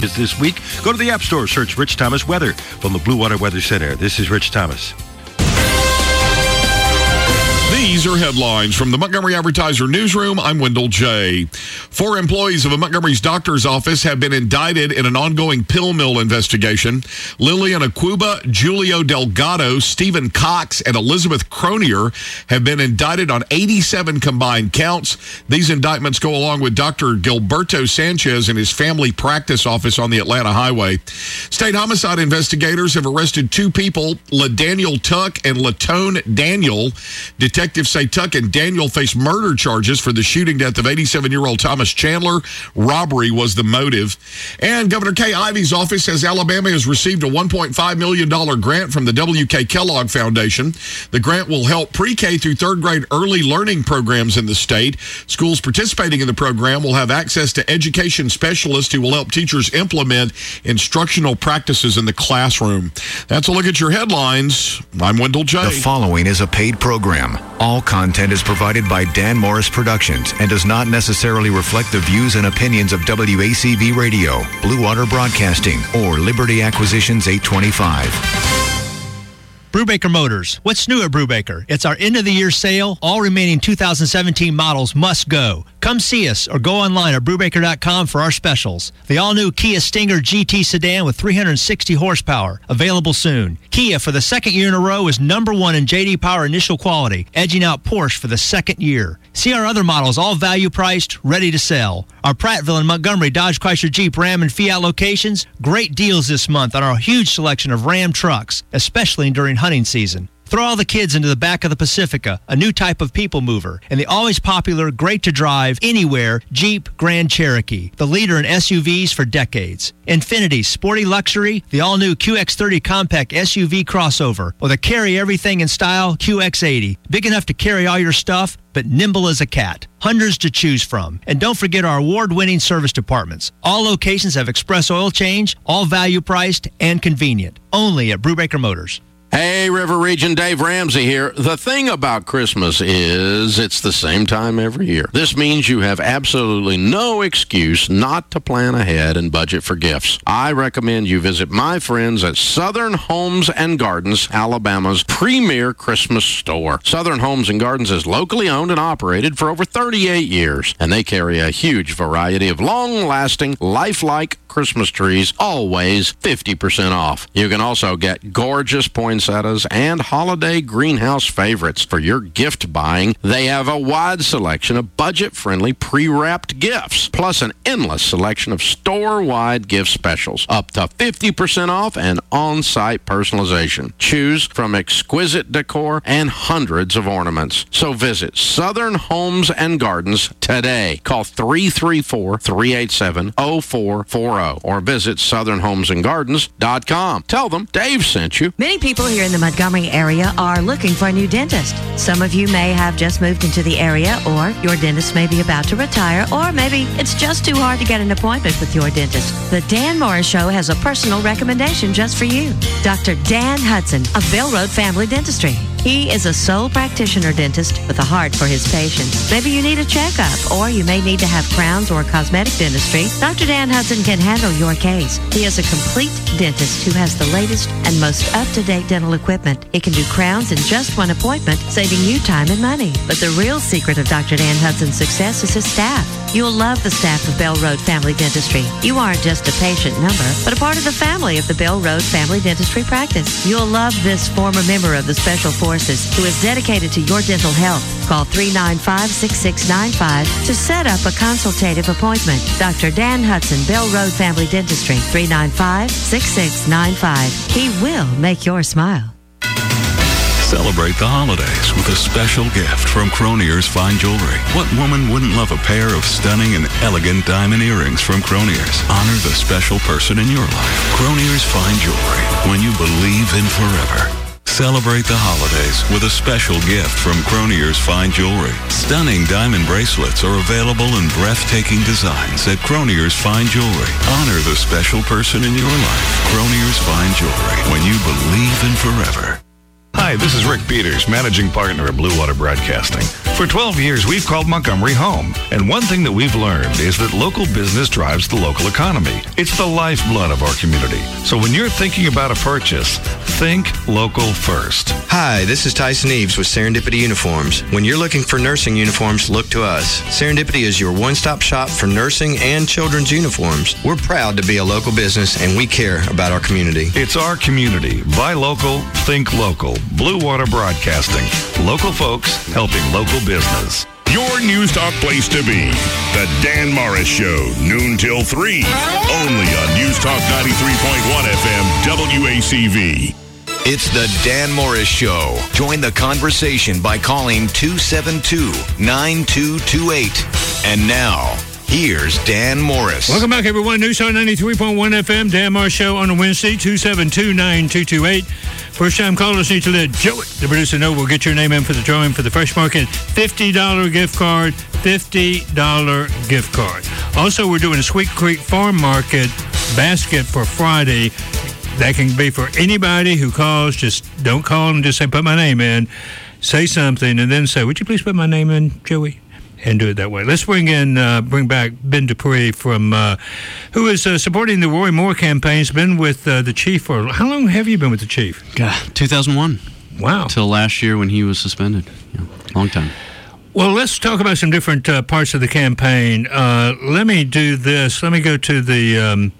This week, go to the App Store, search Rich Thomas Weather from the Blue Water Weather Center. This is Rich Thomas. These are headlines from the Montgomery Advertiser newsroom. I'm Wendell J. 4 employees of a Montgomery's doctor's office have been indicted in an ongoing pill mill investigation. Lillian Aquuba, Julio Delgado, Stephen Cox, and Elizabeth Cronier have been indicted on 87 combined counts. These indictments go along with Dr. Gilberto Sanchez and his family practice office on the Atlanta Highway. State homicide investigators have arrested 2 people, LaDaniel Tuck and Latone Daniel. Detectives say Tuck and Daniel face murder charges for the shooting death of 87-year-old Thomas Chandler. Robbery was the motive. And Governor Kay Ivey's office says Alabama has received a $1.5 million grant from the W.K. Kellogg Foundation. The grant will help pre-K through 3rd grade early learning programs in the state. Schools participating in the program will have access to education specialists who will help teachers implement instructional practices in the classroom. That's a look at your headlines. I'm Wendell J. The following is a paid program. All content is provided by Dan Morris Productions and does not necessarily reflect the views and opinions of WACV Radio, Blue Water Broadcasting, or Liberty Acquisitions 825. Brubaker Motors. What's new at Brubaker? It's our end-of-the-year sale. All remaining 2017 models must go. Come see us or go online at Brubaker.com for our specials. The all-new Kia Stinger GT sedan with 360 horsepower. Available soon. Kia, for the 2nd year in a row, is #1 in J.D. Power initial quality, edging out Porsche for the 2nd year. See our other models, all value-priced, ready to sell. Our Prattville and Montgomery Dodge, Chrysler, Jeep, Ram, and Fiat locations. Great deals this month on our huge selection of Ram trucks, especially during hunting season. Throw all the kids into the back of the Pacifica, a new type of people mover, and the always popular, great to drive, anywhere Jeep Grand Cherokee, the leader in SUVs for decades. Infiniti, sporty luxury, the all-new QX30 compact SUV crossover, or the carry-everything in style QX80, big enough to carry all your stuff, but nimble as a cat. Hundreds to choose from. And don't forget our award-winning service departments. All locations have express oil change, all value-priced and convenient. Only at Brubaker Motors. Hey, River Region, Dave Ramsey here. The thing about Christmas is it's the same time every year. This means you have absolutely no excuse not to plan ahead and budget for gifts. I recommend you visit my friends at Southern Homes and Gardens, Alabama's premier Christmas store. Southern Homes and Gardens is locally owned and operated for over 38 years, and they carry a huge variety of long-lasting, lifelike Christmas trees, always 50% off. You can also get gorgeous poinsettias and holiday greenhouse favorites for your gift buying. They have a wide selection of budget-friendly pre-wrapped gifts, plus an endless selection of store-wide gift specials, up to 50% off and on-site personalization. Choose from exquisite decor and hundreds of ornaments. So visit Southern Homes and Gardens today. Call 334-387-0440 or visit southernhomesandgardens.com. Tell them Dave sent you. Many people here in the Montgomery area are looking for a new dentist. Some of you may have just moved into the area, or your dentist may be about to retire, or maybe it's just too hard to get an appointment with your dentist. The Dan Morris Show has a personal recommendation just for you. Dr. Dan Hudson of Bell Road Family Dentistry. He is a sole practitioner dentist with a heart for his patients. Maybe you need a checkup, or you may need to have crowns or cosmetic dentistry. Dr. Dan Hudson can handle your case. He is a complete dentist who has the latest and most up-to-date dental equipment. He can do crowns in just one appointment, saving you time and money. But the real secret of Dr. Dan Hudson's success is his staff. You'll love the staff of Bell Road Family Dentistry. You aren't just a patient number, but a part of the family of the Bell Road Family Dentistry practice. You'll love this former member of the Special Forces who is dedicated to your dental health. Call 395-6695 to set up a consultative appointment. Dr. Dan Hudson, Bell Road Family Dentistry, 395-6695. He will make your smile. Celebrate the holidays with a special gift from Cronier's Fine Jewelry. What woman wouldn't love a pair of stunning and elegant diamond earrings from Cronier's? Honor the special person in your life. Cronier's Fine Jewelry, when you believe in forever. Celebrate the holidays with a special gift from Cronier's Fine Jewelry. Stunning diamond bracelets are available in breathtaking designs at Cronier's Fine Jewelry. Honor the special person in your life. Cronier's Fine Jewelry, when you believe in forever. Hi, this is Rick Peters, managing partner at Blue Water Broadcasting. For 12 years, we've called Montgomery home. And one thing that we've learned is that local business drives the local economy. It's the lifeblood of our community. So when you're thinking about a purchase, think local first. Hi, this is Tyson Eves with Serendipity Uniforms. When you're looking for nursing uniforms, look to us. Serendipity is your one-stop shop for nursing and children's uniforms. We're proud to be a local business, and we care about our community. It's our community. Buy local, think local. Blue Water Broadcasting. Local folks helping local business. Your News Talk place to be. The Dan Morris Show, noon till 3. Only on News Talk 93.1 FM, WACV. It's the Dan Morris Show. Join the conversation by calling 272-9228. And now, here's Dan Morris. Welcome back, everyone. News Talk 93.1 FM, Dan Morris Show on a Wednesday, 272-9228. First-time callers need to let Joey, the producer, know. We'll get your name in for the drawing for the Fresh Market $50 gift card. $50 gift card. Also, we're doing a Sweet Creek Farm Market basket for Friday. That can be for anybody who calls. Just don't call and just say, put my name in. Say something, and then say, would you please put my name in, Joey? And do it that way. Let's bring back Ben Dupree from, who is supporting the Roy Moore campaign. He's been with the chief for, how long have you been with the chief? 2001. Wow. Till last year when he was suspended. Yeah, long time. Well, let's talk about some different parts of the campaign. Let me do this. Let me go to the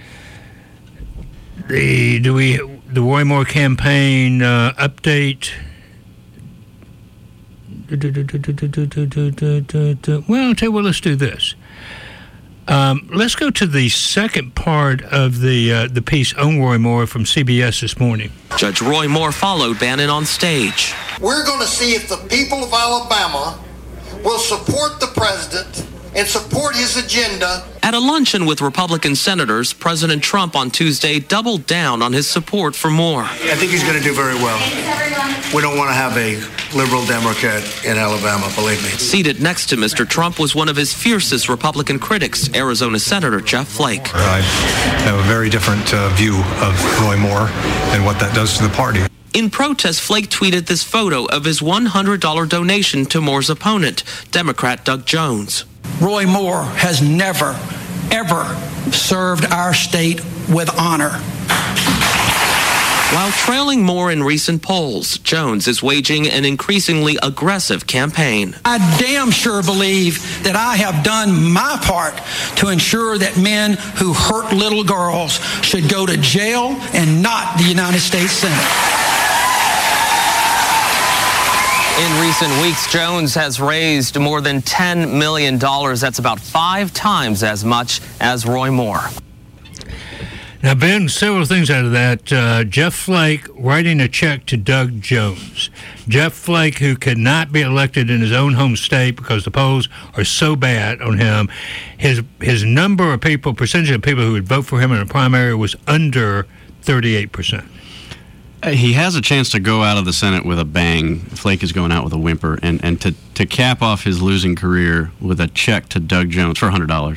Roy Moore campaign update. Well, I'll tell you what, let's do this. Let's go to the second part of the piece on Roy Moore from CBS this morning. Judge Roy Moore followed Bannon on stage. We're going to see if the people of Alabama will support the president and support his agenda. At a luncheon with Republican senators, President Trump on Tuesday doubled down on his support for Moore. I think he's going to do very well. We don't want to have a liberal Democrat in Alabama, believe me. Seated next to Mr. Trump was one of his fiercest Republican critics, Arizona Senator Jeff Flake. I have a very different view of Roy Moore and what that does to the party. In protest, Flake tweeted this photo of his $100 donation to Moore's opponent, Democrat Doug Jones. Roy Moore has never, ever served our state with honor. While trailing Moore in recent polls, Jones is waging an increasingly aggressive campaign. I damn sure believe that I have done my part to ensure that men who hurt little girls should go to jail and not the United States Senate. In recent weeks, Jones has raised more than $10 million. That's about 5 times as much as Roy Moore. Now, Ben, several things out of that. Jeff Flake writing a check to Doug Jones. Jeff Flake, who could not be elected in his own home state because the polls are so bad on him. His number of people, percentage of people who would vote for him in a primary was under 38%. He has a chance to go out of the Senate with a bang. Flake is going out with a whimper. And to cap off his losing career with a check to Doug Jones for $100.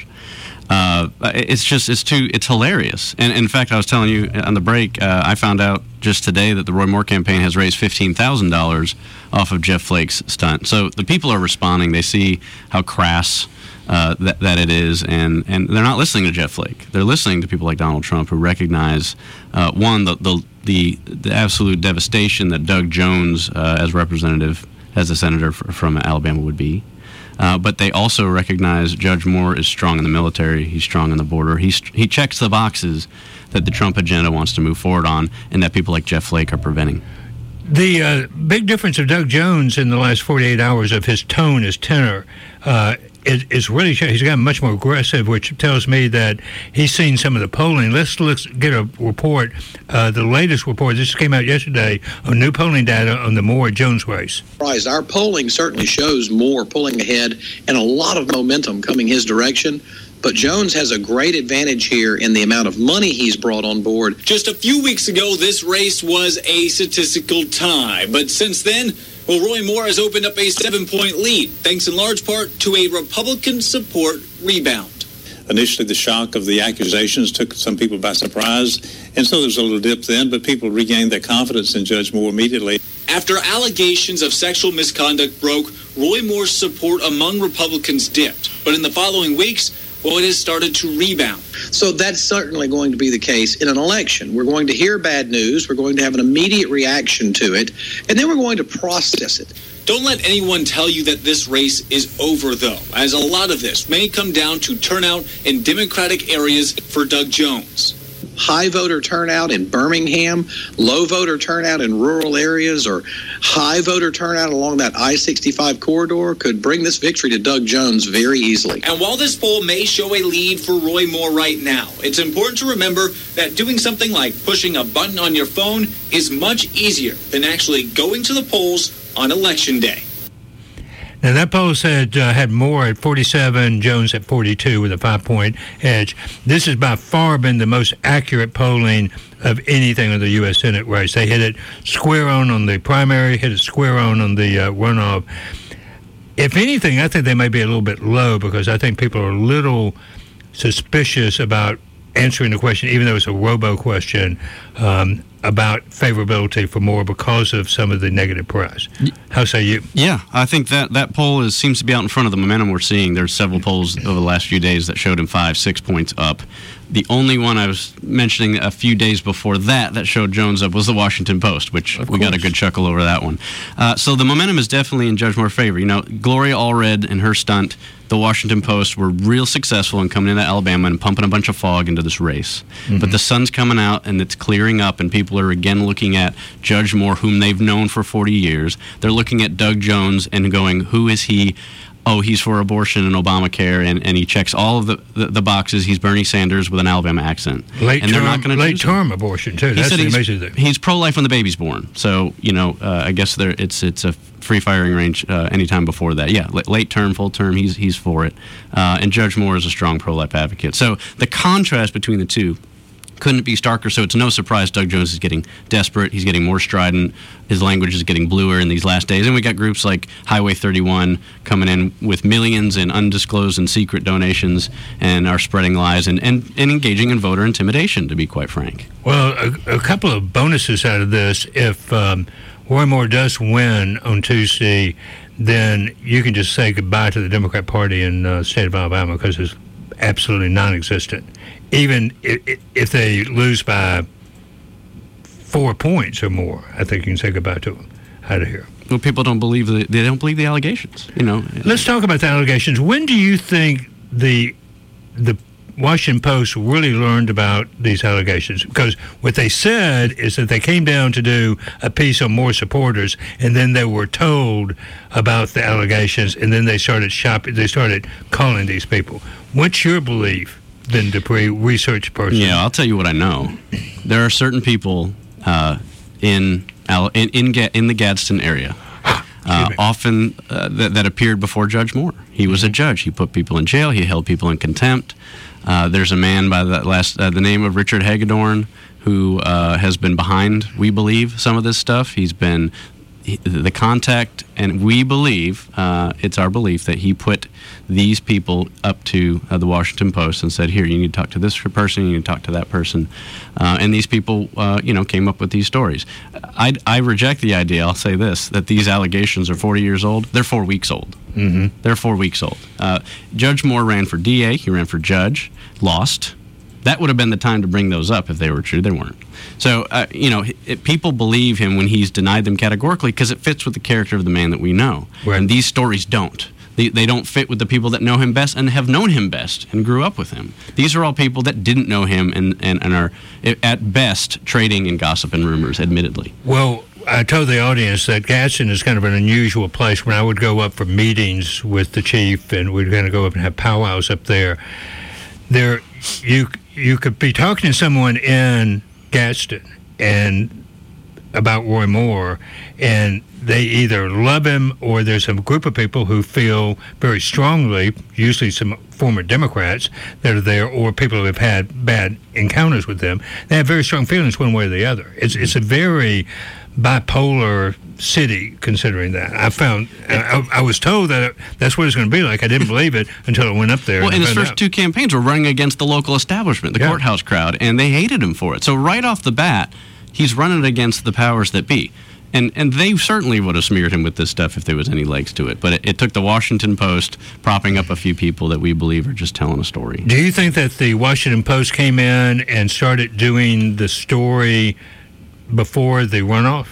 It's hilarious. And in fact, I was telling you on the break, I found out just today that the Roy Moore campaign has raised $15,000 off of Jeff Flake's stunt. So the people are responding. They see how crass that it is, and they're not listening to Jeff Flake. They're listening to people like Donald Trump, who recognize the absolute devastation that Doug Jones, as a senator from Alabama, would be. But they also recognize Judge Moore is strong in the military. He's strong on the border. He checks the boxes that the Trump agenda wants to move forward on, and that people like Jeff Flake are preventing. The big difference of Doug Jones in the last 48 hours of his tone, his tenor, is really, he's gotten much more aggressive, which tells me that he's seen some of the polling. Let's get a report, the latest report. This came out yesterday on new polling data on the Moore-Jones race. Our polling certainly shows Moore pulling ahead and a lot of momentum coming his direction. But Jones has a great advantage here in the amount of money he's brought on board. Just a few weeks ago, this race was a statistical tie. But since then, Roy Moore has opened up a 7-point lead, thanks in large part to a Republican support rebound. Initially, the shock of the accusations took some people by surprise, and so there was a little dip then, but people regained their confidence in Judge Moore immediately. After allegations of sexual misconduct broke, Roy Moore's support among Republicans dipped. But in the following weeks, well, it has started to rebound. So that's certainly going to be the case in an election. We're going to hear bad news. We're going to have an immediate reaction to it, and then we're going to process it. Don't let anyone tell you that this race is over, though, as a lot of this may come down to turnout in Democratic areas for Doug Jones. High voter turnout in Birmingham, low voter turnout in rural areas, or high voter turnout along that I-65 corridor could bring this victory to Doug Jones very easily. And while this poll may show a lead for Roy Moore right now, it's important to remember that doing something like pushing a button on your phone is much easier than actually going to the polls on Election Day. Now, that poll said had Moore at 47, Jones at 42 with a 5-point edge. This has by far been the most accurate polling of anything in the U.S. Senate race. They hit it square on the primary, hit it square on the runoff. If anything, I think they may be a little bit low because I think people are a little suspicious about answering the question, even though it's a robo question, about favorability for Moore because of some of the negative press. How say you? Yeah, I think that poll seems to be out in front of the momentum we're seeing. There's several polls over the last few days that showed him 5-6 points up. The only one I was mentioning a few days before that showed Jones up was the Washington Post, which we got a good chuckle over that one. So the momentum is definitely in Judge Moore's favor. You know, Gloria Allred and her stunt, the Washington Post, were real successful in coming into Alabama and pumping a bunch of fog into this race. Mm-hmm. But the sun's coming out and it's clearing up, and people are again looking at Judge Moore, whom they've known for 40 years. They're looking at Doug Jones and going, who is he? Oh, he's for abortion and Obamacare, and he checks all of the boxes. He's Bernie Sanders with an Alabama accent. Late term abortion, too. That's the amazing thing. He's pro-life when the baby's born. So, you know, I guess it's a free firing range anytime before that. Yeah, late term, full term, he's for it. And Judge Moore is a strong pro-life advocate. So the contrast between the two couldn't be starker, so it's no surprise Doug Jones is getting desperate. He's getting more strident. His language is getting bluer in these last days. And we got groups like Highway 31 coming in with millions in undisclosed and secret donations and are spreading lies and engaging in voter intimidation, to be quite frank. Well, a couple of bonuses out of this. If Roy Moore does win on Tuesday, then you can just say goodbye to the Democrat Party in the state of Alabama because it's absolutely non-existent. Even if they lose by 4 points or more, I think you can say goodbye to them out of here. Well, people don't believe they don't believe the allegations. You know. Let's talk about the allegations. When do you think the Washington Post really learned about these allegations? Because what they said is that they came down to do a piece on Moore supporters, and then they were told about the allegations, and then they started shopping. They started calling these people. What's your belief? Than Dupree, research person. Yeah, I'll tell you what I know. There are certain people in the Gadsden area, often that appeared before Judge Moore. He was a judge. He put people in jail. He held people in contempt. There's a man by the name of Richard Hagedorn who has been behind, we believe, some of this stuff. He's been the contact, and we believe, it's our belief, that he put these people up to the Washington Post and said, here, you need to talk to this person, you need to talk to that person. And these people, came up with these stories. I reject the idea, I'll say this, that these allegations are 40 years old. They're 4 weeks old. Mm-hmm. They're 4 weeks old. Judge Moore ran for DA, he ran for judge, lost. That would have been the time to bring those up if they were true. They weren't. So, people believe him when he's denied them categorically because it fits with the character of the man that we know. Right. And these stories don't. They don't fit with the people that know him best and have known him best and grew up with him. These are all people that didn't know him and are, at best, trading in gossip and rumors, admittedly. Well, I told the audience that Gadsden is kind of an unusual place. When I would go up for meetings with the chief and we'd kind of go up and have powwows up there, you could be talking to someone in Gadsden and about Roy Moore, and they either love him or there's a group of people who feel very strongly, usually some former Democrats that are there or people who have had bad encounters with them. They have very strong feelings one way or the other. It's a very bipolar city, considering that. I was told that that's what it's going to be like. I didn't believe it until I went up there. Well, and his first two campaigns were running against the local establishment, the courthouse crowd, and they hated him for it. So right off the bat, he's running against the powers that be. And they certainly would have smeared him with this stuff if there was any legs to it. But it took the Washington Post propping up a few people that we believe are just telling a story. Do you think that the Washington Post came in and started doing the story before the runoff?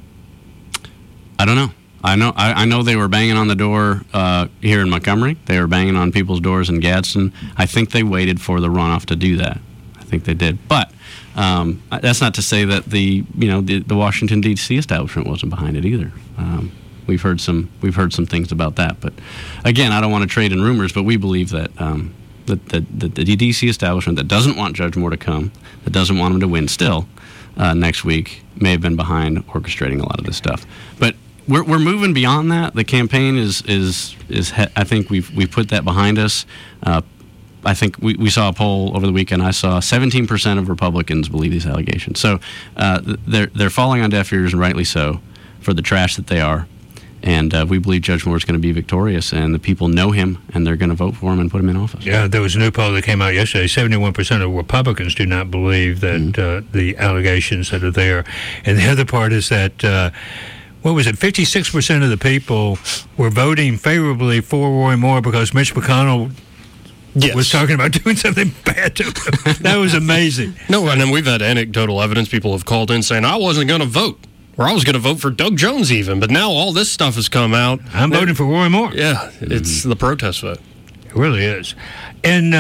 I don't know. I know they were banging on the door here in Montgomery. They were banging on people's doors in Gadsden. I think they waited for the runoff to do that. I think they did. But that's not to say that the Washington D.C. establishment wasn't behind it either. We've heard some things about that. But again, I don't want to trade in rumors, but we believe that the D.C. establishment that doesn't want Judge Moore to come, that doesn't want him to win still next week, may have been behind orchestrating a lot of this stuff. But we're moving beyond that. The campaign is I think we've put that behind us. I think we saw a poll over the weekend. I saw 17% of Republicans believe these allegations. So they're falling on deaf ears, and rightly so, for the trash that they are. And we believe Judge Moore is going to be victorious, and the people know him, and they're going to vote for him and put him in office. Yeah, there was a new poll that came out yesterday. 71% of Republicans do not believe that the allegations that are there. And the other part is that, 56% of the people were voting favorably for Roy Moore because Mitch McConnell was talking about doing something bad to him. That was amazing. No, and then we've had anecdotal evidence. People have called in saying, I wasn't going to vote. Or I was going to vote for Doug Jones even, but now all this stuff has come out. I'm voting for Roy Moore. Yeah, it's the protest vote. It really is. And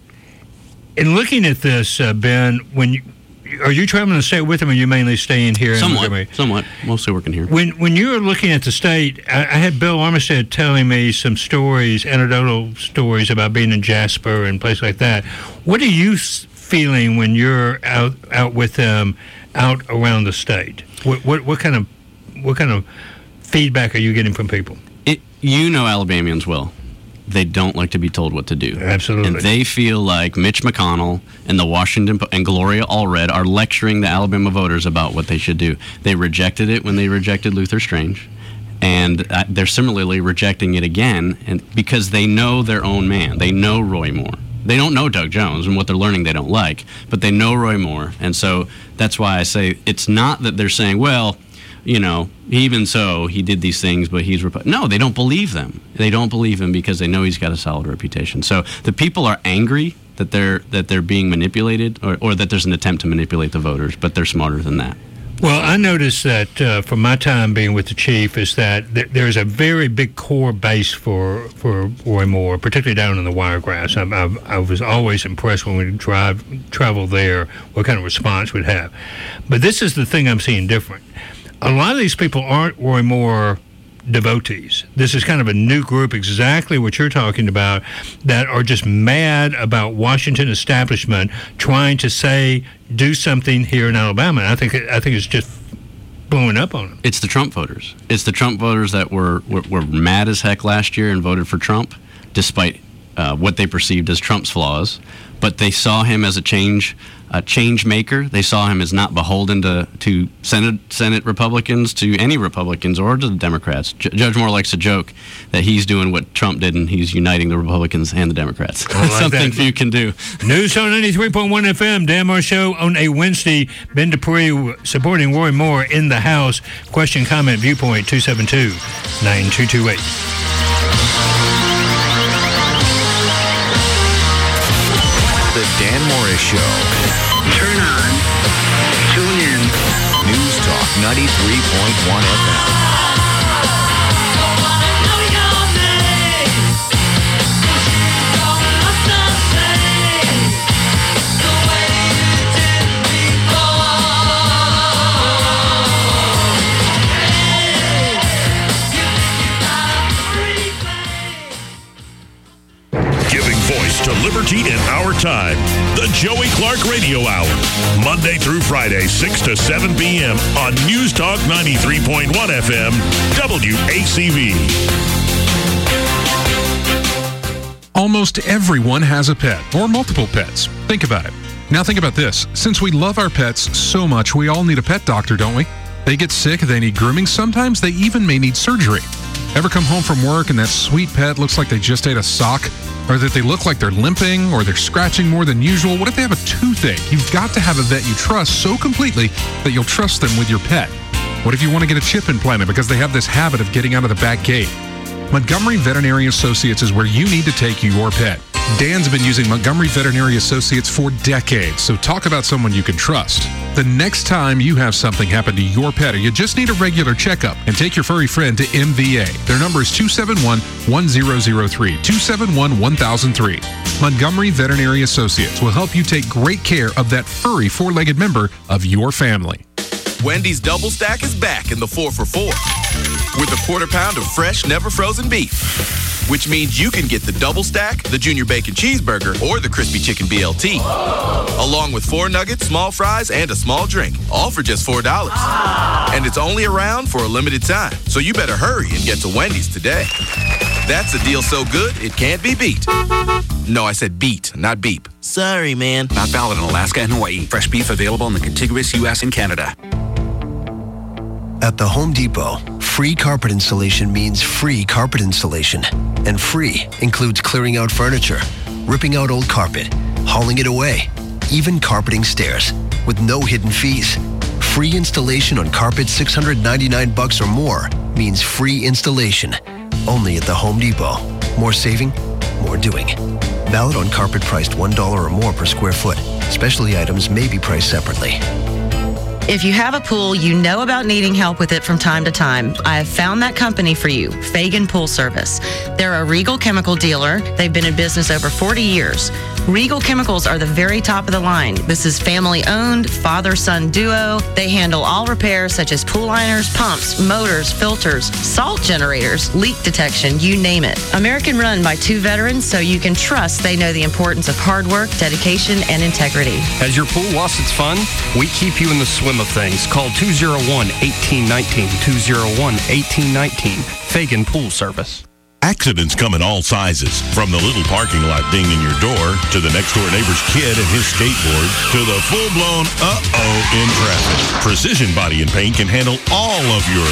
in looking at this, Ben, are you traveling to stay with him, or are you mainly staying here in Montgomery? Somewhat. Mostly working here. When you were looking at the state, I had Bill Armistead telling me some stories, anecdotal stories about being in Jasper and places like that. What are you feeling when you're out with them, out around the state? What kind of feedback are you getting from people? Alabamians well. They don't like to be told what to do. Absolutely. And they feel like Mitch McConnell and the Washington and Gloria Allred are lecturing the Alabama voters about what they should do. They rejected it when they rejected Luther Strange, and they're similarly rejecting it again, and because they know their own man. They know Roy Moore. They don't know Doug Jones, and what they're learning they don't like, but they know Roy Moore. And so that's why I say it's not that they're saying, well, even so, he did these things, but he's... No, they don't believe them. They don't believe him because they know he's got a solid reputation. So the people are angry that they're being manipulated, or that there's an attempt to manipulate the voters, but they're smarter than that. Well, I noticed that from my time being with the chief is that there's a very big core base for Roy Moore, particularly down in the Wiregrass. I was always impressed when we travel there, what kind of response we'd have. But this is the thing I'm seeing different. A lot of these people aren't Roy Moore devotees. This is kind of a new group, exactly what you're talking about, that are just mad about Washington establishment trying to do something here in Alabama. And I think it's just blowing up on them. It's the Trump voters. It's the Trump voters that were mad as heck last year and voted for Trump, despite what they perceived as Trump's flaws. But they saw him as a change maker. They saw him as not beholden to Senate Republicans, to any Republicans, or to the Democrats. Judge Moore likes to joke that he's doing what Trump did, and he's uniting the Republicans and the Democrats. Something few can do. News on 93.1 FM, Dan Moore Show on a Wednesday. Ben Dupree supporting Roy Moore in the House. Question, comment, viewpoint, 272-9228. The Dan Morris Show. Turn on. Tune in. News Talk 93.1 FM. Giving voice to liberty energy in our time. The Joey Clark Radio Hour. Monday through Friday, 6 to 7 p.m. on News Talk 93.1 FM, WACV. Almost everyone has a pet or multiple pets. Think about it. Now think about this. Since we love our pets so much, we all need a pet doctor, don't we? They get sick, they need grooming. Sometimes they even may need surgery. Ever come home from work and that sweet pet looks like they just ate a sock? Or that they look like they're limping or they're scratching more than usual? What if they have a toothache? You've got to have a vet you trust so completely that you'll trust them with your pet. What if you want to get a chip implanted because they have this habit of getting out of the back gate? Montgomery Veterinary Associates is where you need to take your pet. Dan's been using Montgomery Veterinary Associates for decades, so talk about someone you can trust. The next time you have something happen to your pet or you just need a regular checkup, and take your furry friend to MVA. Their number is 271-1003, 271-1003. Montgomery Veterinary Associates will help you take great care of that furry four-legged member of your family. Wendy's Double Stack is back in the 4 for $4 with a quarter pound of fresh, never frozen beef, which means you can get the Double Stack, the Junior Bacon Cheeseburger, or the Crispy Chicken BLT, along with 4 nuggets, small fries, and a small drink, all for just $4. And it's only around for a limited time, so you better hurry and get to Wendy's today. That's a deal so good, it can't be beat. No, I said beat, not beep. Sorry, man. Not valid in Alaska and Hawaii. Fresh beef available in the contiguous U.S. and Canada. At the Home Depot, free carpet installation means free carpet installation. And free includes clearing out furniture, ripping out old carpet, hauling it away, even carpeting stairs, with no hidden fees. Free installation on carpet $699 or more means free installation. Only at the Home Depot. More saving, more doing. Valid on carpet priced $1 or more per square foot. Specialty items may be priced separately. If you have a pool, you know about needing help with it from time to time. I have found that company for you, Fagan Pool Service. They're a Regal chemical dealer. They've been in business over 40 years. Regal Chemicals are the very top of the line. This is family-owned, father-son duo. They handle all repairs such as pool liners, pumps, motors, filters, salt generators, leak detection, you name it. American-run by 2 veterans, so you can trust they know the importance of hard work, dedication, and integrity. Has your pool lost its fun? We keep you in the swim of things. Call 201-1819, 201-1819, Fagan Pool Service. Accidents come in all sizes, from the little parking lot ding in your door, to the next-door neighbor's kid and his skateboard, to the full-blown uh-oh in traffic. Precision Body and Paint can handle all of your...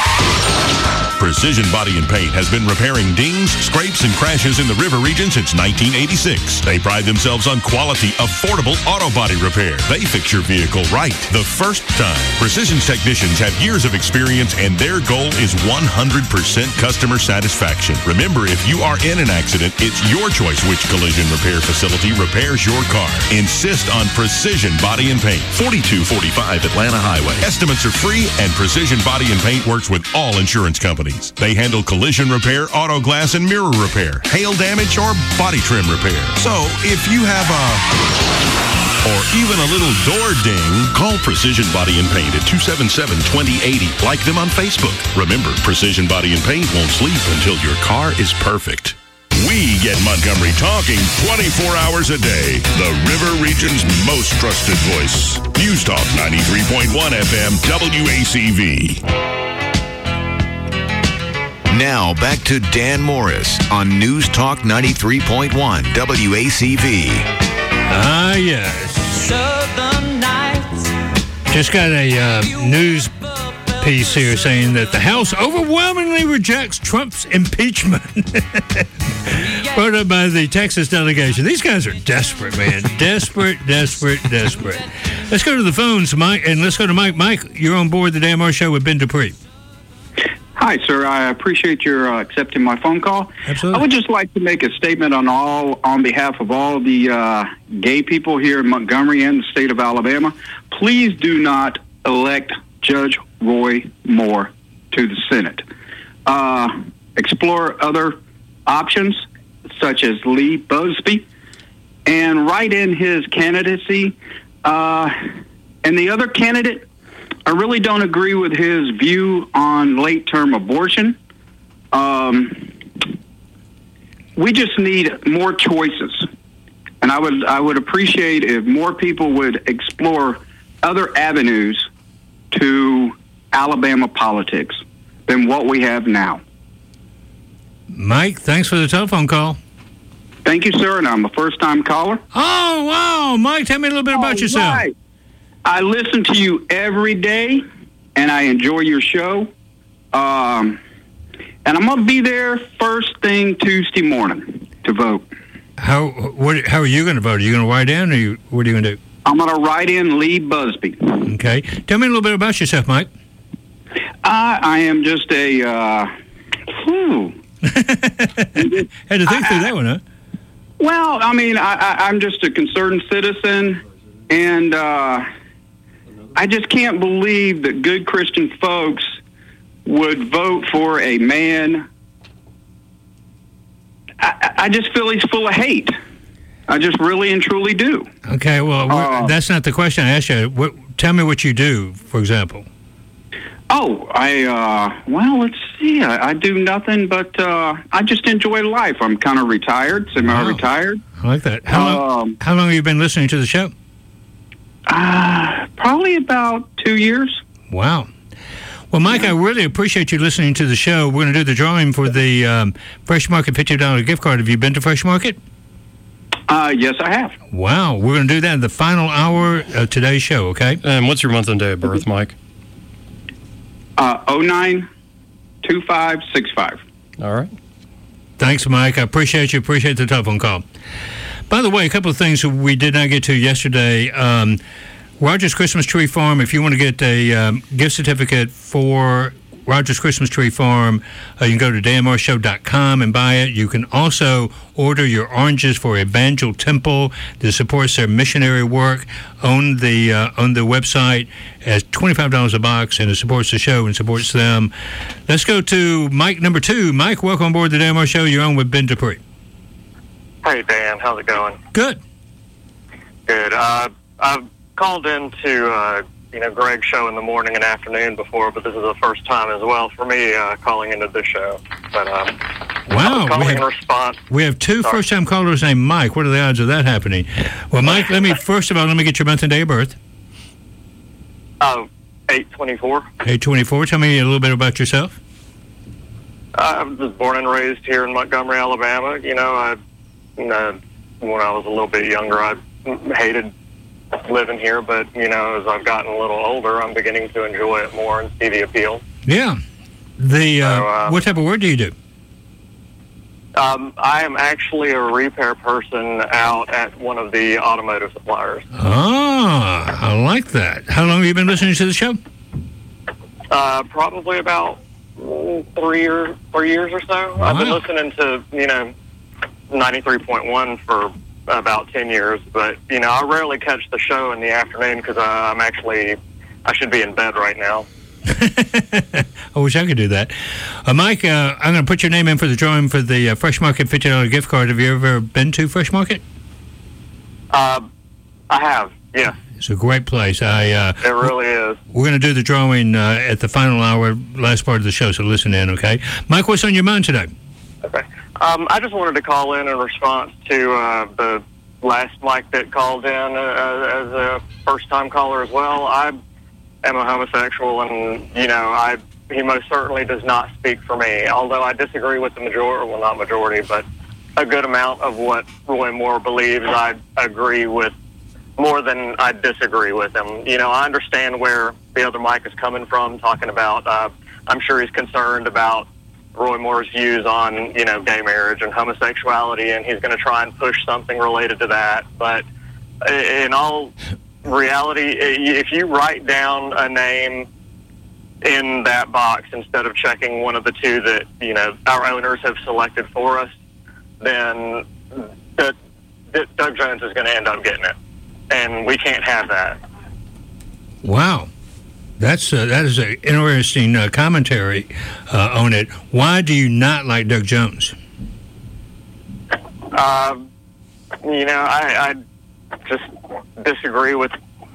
Precision Body and Paint has been repairing dings, scrapes, and crashes in the river region since 1986. They pride themselves on quality, affordable auto body repair. They fix your vehicle right the first time. Precision's technicians have years of experience, and their goal is 100% customer satisfaction. Remember, if you are in an accident, it's your choice which collision repair facility repairs your car. Insist on Precision Body and Paint, 4245 Atlanta Highway. Estimates are free, and Precision Body and Paint works with all insurance companies. They handle collision repair, auto glass and mirror repair, hail damage, or body trim repair. So, if you have or even a little door ding, call Precision Body and Paint at 277-2080. Like them on Facebook. Remember, Precision Body and Paint won't sleep until your car is perfect. We get Montgomery talking 24 hours a day. The River Region's most trusted voice. News Talk 93.1 FM, WACV. Now, back to Dan Morris on News Talk 93.1 WACV. Ah, yes. Just got a news piece here saying that the House overwhelmingly rejects Trump's impeachment. Brought up by the Texas delegation. These guys are desperate, man. Desperate. Let's go to the phones, Mike, and let's go to Mike. Mike, you're on board the Dan Morris Show with Ben Dupree. Hi, sir. I appreciate your accepting my phone call. Absolutely. I would just like to make a statement on behalf of all the gay people here in Montgomery and the state of Alabama. Please do not elect Judge Roy Moore to the Senate. Explore other options, such as Lee Busby, and write in his candidacy. And the other candidate, I really don't agree with his view on late-term abortion. We just need more choices. And I would appreciate if more people would explore other avenues to Alabama politics than what we have now. Mike, thanks for the telephone call. Thank you, sir, and I'm a first-time caller. Oh, wow. Mike, tell me a little bit about yourself. Right. I listen to you every day, and I enjoy your show. And I'm going to be there first thing Tuesday morning to vote. How are you going to vote? Are you going to write in, or what are you going to do? I'm going to write in Lee Busby. Okay. Tell me a little bit about yourself, Mike. I am just a... Had to think through that one, huh? Well, I mean, I'm just a concerned citizen, and I just can't believe that good Christian folks would vote for a man. I just feel he's full of hate. I just really and truly do. Okay, well, that's not the question I asked you. Tell me what you do, for example. Oh, well, let's see. I do nothing but I just enjoy life. I'm kind of retired, semi-retired. I like that. How long have you been listening to the show? Probably about 2 years. Wow. Well, Mike, I really appreciate you listening to the show. We're going to do the drawing for the Fresh Market $50 gift card. Have you been to Fresh Market? Yes, I have. Wow. We're going to do that in the final hour of today's show, okay? And what's your month and day of birth, Mike? 092565. All right. Thanks, Mike. I appreciate you. Appreciate the telephone call. By the way, a couple of things we did not get to yesterday. Rogers Christmas Tree Farm, if you want to get a gift certificate for Rogers Christmas Tree Farm, you can go to danmoreshow.com and buy it. You can also order your oranges for Evangel Temple that supports their missionary work on the website at $25 a box, and it supports the show and supports them. Let's go to Mike number 2. Mike, welcome on board the Dan Morris Show. You're on with Ben Dupree. Hey, Dan. How's it going? Good. Good. I've called into Greg's show in the morning and afternoon before, but this is the first time as well for me calling into this show. But wow, calling in response. We have two first-time callers named Mike. What are the odds of that happening? Well, Mike, first of all, let me get your month and day of birth. 8/24. 8/24. Tell me a little bit about yourself. I was born and raised here in Montgomery, Alabama. When I was a little bit younger, I hated living here, but as I've gotten a little older, I'm beginning to enjoy it more and see the appeal. Yeah. What type of work do you do? I am actually a repair person out at one of the automotive suppliers. Ah, I like that. How long have you been listening to the show? Probably about 3 years or so. Wow. I've been listening to 93.1 for about 10 years, but I rarely catch the show in the afternoon because I should be in bed right now. I wish I could do that. Mike, I'm going to put your name in for the drawing for the Fresh Market $50 gift card. Have you ever been to Fresh Market? I have, yeah. It's a great place. It really is. We're going to do the drawing at the final hour, last part of the show, so listen in, okay? Mike, what's on your mind today? Okay. I just wanted to call in response to the last Mike that called in as a first-time caller as well. I am a homosexual, and, he most certainly does not speak for me, although I disagree with the majority, well, not majority, but a good amount of what Roy Moore believes. I agree with more than I disagree with him. I understand where the other Mike is coming from, talking about, I'm sure he's concerned about Roy Moore's views on, gay marriage and homosexuality, and he's going to try and push something related to that. But in all reality, if you write down a name in that box instead of checking one of the two that, our owners have selected for us, then Doug Jones is going to end up getting it. And we can't have that. Wow. That is an interesting commentary on it. Why do you not like Doug Jones? I just disagree with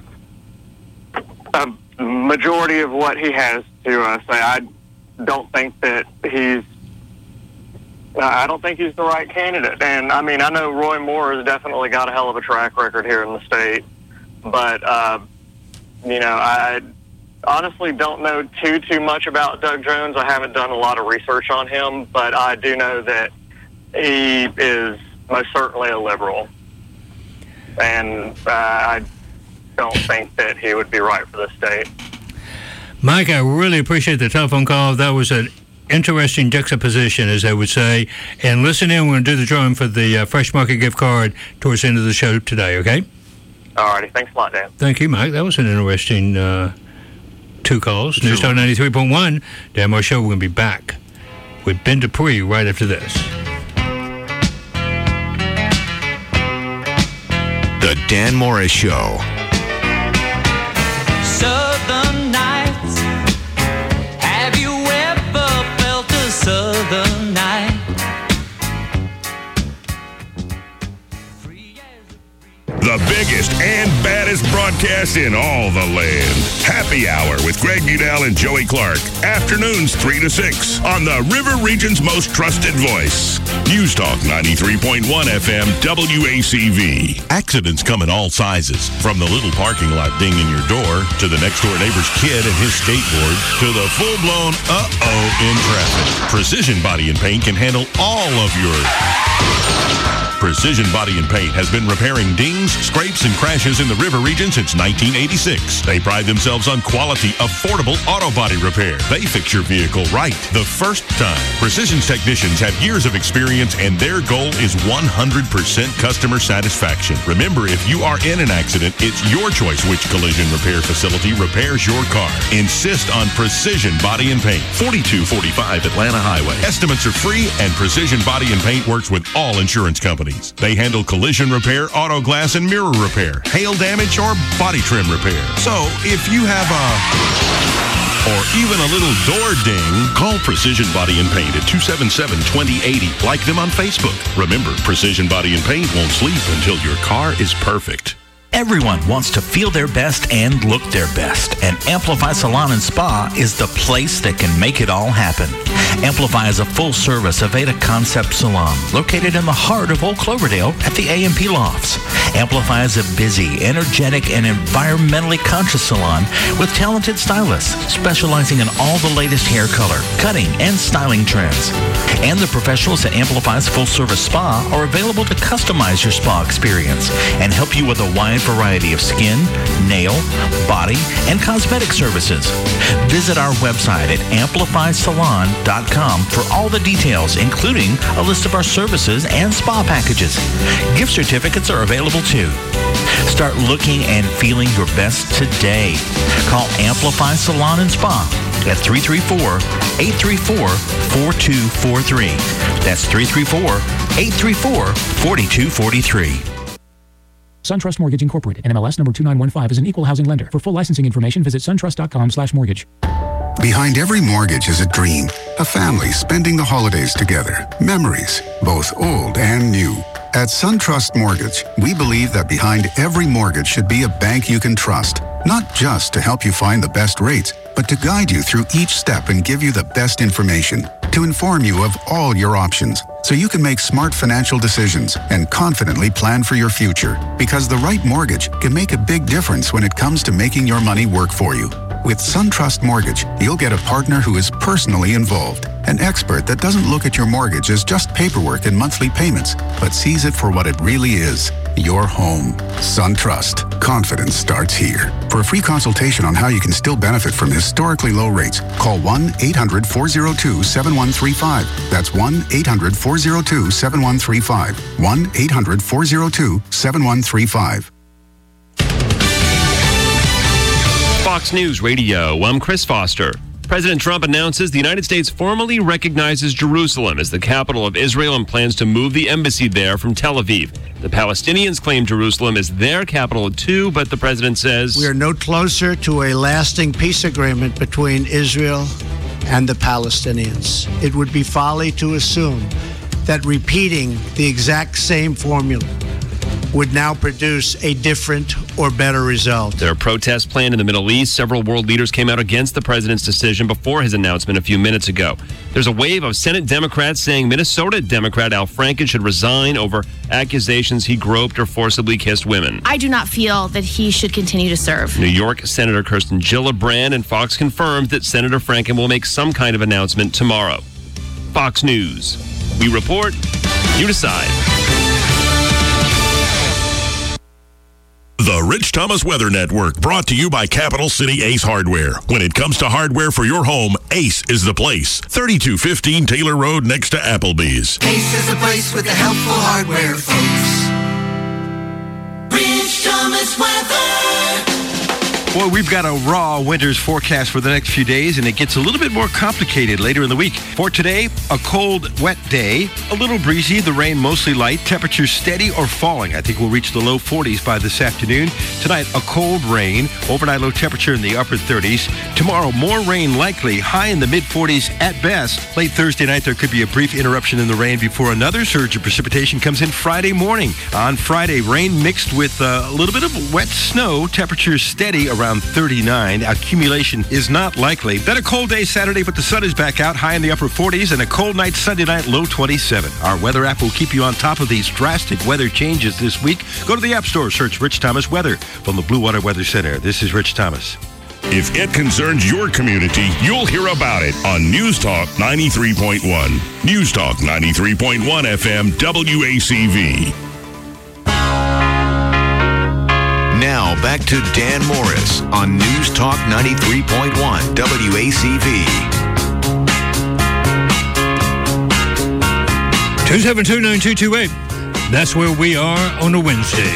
a majority of what he has to say. I don't think that he's I don't think he's the right candidate. And, I mean, I know Roy Moore has definitely got a hell of a track record here in the state. But, you know, I honestly don't know too much about Doug Jones. I haven't done a lot of research on him, but I do know that he is most certainly a liberal. And I don't think that he would be right for the state. Mike, I really appreciate the telephone call. That was an interesting juxtaposition, as they would say. And listen in, we're going to do the drawing for the Fresh Market gift card towards the end of the show today, okay? All righty. Thanks a lot, Dan. Thank you, Mike. That was an interesting two calls. News Talk 93.1, Dan Moore Show. We're going to be back with Ben Dupree right after this. The Dan Morris Show. Southern nights. Have you ever felt a southern night? The biggest and baddest broadcast in all the land. Happy Hour with Greg Budell and Joey Clark. Afternoons 3 to 6 on the River Region's most trusted voice. News Talk 93.1 FM WACV. Accidents come in all sizes. From the little parking lot dinging your door to the next door neighbor's kid and his skateboard to the full-blown uh-oh in traffic. Precision Body and Paint can handle all of your... Precision Body and Paint has been repairing dings, scrapes, and crashes in the River Region since 1986. They pride themselves on quality, affordable auto body repair. They fix your vehicle right the first time. Precision's technicians have years of experience, and their goal is 100% customer satisfaction. Remember, if you are in an accident, it's your choice which collision repair facility repairs your car. Insist on Precision Body and Paint. 4245 Atlanta Highway. Estimates are free, and Precision Body and Paint works with all insurance companies. They handle collision repair, auto glass, and mirror repair, hail damage, or body trim repair. So, if you have or even a little door ding, call Precision Body and Paint at 277-2080. Like them on Facebook. Remember, Precision Body and Paint won't sleep until your car is perfect. Everyone wants to feel their best and look their best, and Amplify Salon and Spa is the place that can make it all happen. Amplify is a full-service Aveda concept salon located in the heart of Old Cloverdale at the A&P Lofts. Amplify is a busy, energetic, and environmentally conscious salon with talented stylists specializing in all the latest hair color, cutting, and styling trends. And the professionals at Amplify's full-service spa are available to customize your spa experience and help you with a wide variety of skin, nail, body, and cosmetic services. Visit our website at amplifysalon.com for all the details, including a list of our services and spa packages. Gift certificates are available too. Start looking and feeling your best today. Call Amplify Salon and Spa at 334-834-4243. That's 334-834-4243. SunTrust Mortgage Incorporated, NMLS number 2915, is an equal housing lender. For full licensing information, visit suntrust.com/mortgage. Behind every mortgage is a dream, a family spending the holidays together, memories, both old and new. At SunTrust Mortgage, we believe that behind every mortgage should be a bank you can trust, not just to help you find the best rates, but to guide you through each step and give you the best information, to inform you of all your options, so you can make smart financial decisions and confidently plan for your future. Because the right mortgage can make a big difference when it comes to making your money work for you. With SunTrust Mortgage, you'll get a partner who is personally involved, an expert that doesn't look at your mortgage as just paperwork and monthly payments, but sees it for what it really is, your home. SunTrust. Confidence starts here. For a free consultation on how you can still benefit from historically low rates, call 1-800-402-7135. That's 1-800-402-7135. 1-800-402-7135. Fox News Radio, I'm Chris Foster. President Trump announces the United States formally recognizes Jerusalem as the capital of Israel and plans to move the embassy there from Tel Aviv. The Palestinians claim Jerusalem is their capital too, but the president says, we are no closer to a lasting peace agreement between Israel and the Palestinians. It would be folly to assume that repeating the exact same formula would now produce a different or better result. There are protests planned in the Middle East. Several world leaders came out against the president's decision before his announcement a few minutes ago. There's a wave of Senate Democrats saying Minnesota Democrat Al Franken should resign over accusations he groped or forcibly kissed women. I do not feel that he should continue to serve. New York Senator Kirsten Gillibrand and Fox confirmed that Senator Franken will make some kind of announcement tomorrow. Fox News. We report, you decide. The Rich Thomas Weather Network, brought to you by Capital City Ace Hardware. When it comes to hardware for your home, Ace is the place. 3215 Taylor Road next to Applebee's. Ace is the place with the helpful hardware, folks. Rich Thomas Weather. Boy, we've got a raw winter's forecast for the next few days, and it gets a little bit more complicated later in the week. For today, a cold, wet day, a little breezy, the rain mostly light, temperatures steady or falling. I think we'll reach the low 40s by this afternoon. Tonight, a cold rain, overnight low temperature in the upper 30s. Tomorrow, more rain likely, high in the mid-40s at best. Late Thursday night, there could be a brief interruption in the rain before another surge of precipitation comes in Friday morning. On Friday, rain mixed with a little bit of wet snow, temperatures steady around 39. Accumulation is not likely. Then a cold day Saturday, but the sun is back out, high in the upper 40s, and a cold night Sunday night, low 27. Our weather app will keep you on top of these drastic weather changes this week. Go to the App Store, search Rich Thomas Weather from the Blue Water Weather Center. This is Rich Thomas. If it concerns your community, you'll hear about it on News Talk 93.1. News Talk 93.1 FM WACV. Now, back to Dan Morris on News Talk 93.1 WACV. 272-9228. That's where we are on a Wednesday.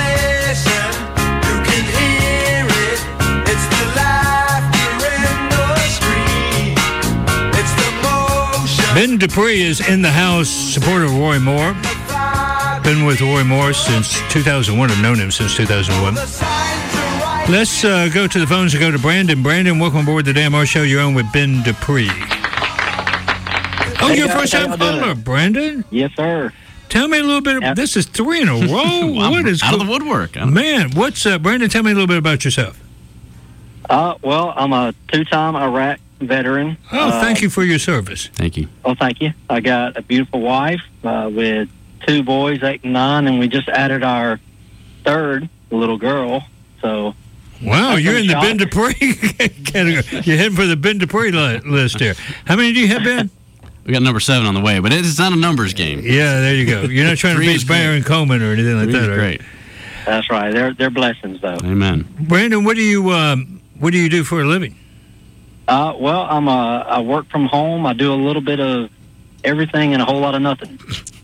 Ben Dupree is in the house, supporter of Roy Moore. Been with Roy Moore since 2001. I've known him since 2001. Let's go to the phones and go to Brandon. Brandon, welcome aboard the Dan Moore Show. You're on with Ben Dupree. Oh, Hey, you're guys, first how time y'all doing? caller, Brandon? Yes, sir. Tell me a little bit. This is 3 in a row. Wow, What is out of the woodwork? Man, what's Brandon? Tell me a little bit about yourself. Well, I'm a two-time Iraq veteran. Oh, thank you for your service. Thank you. Well, thank you. I got a beautiful wife with 2 boys, 8 and 9, and we just added our third little girl. So, Wow, you're in the shock. Ben Dupree category. You're heading for the Ben Dupree list here. How many do you have, Ben? We got number 7 on the way, but it's not a numbers game. Yeah, there you go. You're not trying to Three beat is Baron Coleman or anything like Three that, is right? great. That's right. They're blessings, though. Amen. Brandon, what do you do for a living? Well, I work from home. I do a little bit of everything and a whole lot of nothing.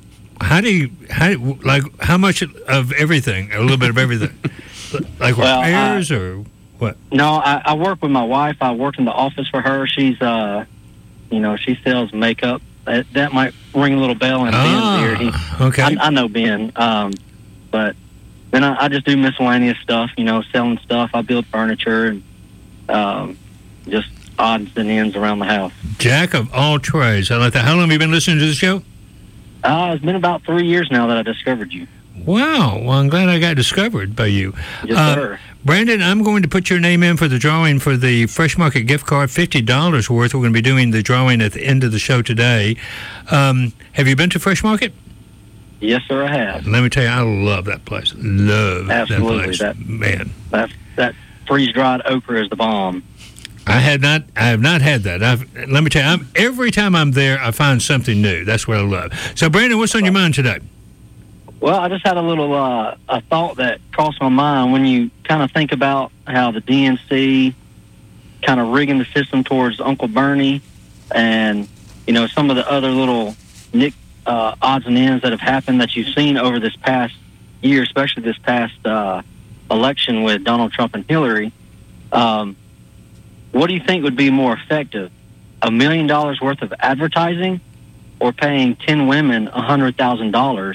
How much of everything? A little bit of everything? Like Well, repairs or what? No, I work with my wife. I work in the office for her. She's, she sells makeup. That might ring a little bell in Ben's ear. Okay. I know Ben. But then I just do miscellaneous stuff, selling stuff. I build furniture and just odds and ends around the house. Jack of all trades. I like that. How long have you been listening to the show? It's been about 3 years now that I discovered you. Wow. Well, I'm glad I got discovered by you. Yes, sir. Brandon, I'm going to put your name in for the drawing for the Fresh Market gift card, $50 worth. We're going to be doing the drawing at the end of the show today. Have you been to Fresh Market? Yes, sir, I have. Let me tell you, I love that place. Love Absolutely. that place. Man. That freeze-dried okra is the bomb. I have not had that. Let me tell you, every time I'm there, I find something new. That's what I love. So, Brandon, what's on your mind today? Well, I just had a little a thought that crossed my mind when you kind of think about how the DNC kind of rigging the system towards Uncle Bernie and, some of the other little odds and ends that have happened that you've seen over this past year, especially this past election with Donald Trump and Hillary. What do you think would be more effective, $1 million worth of advertising or paying 10 women $100,000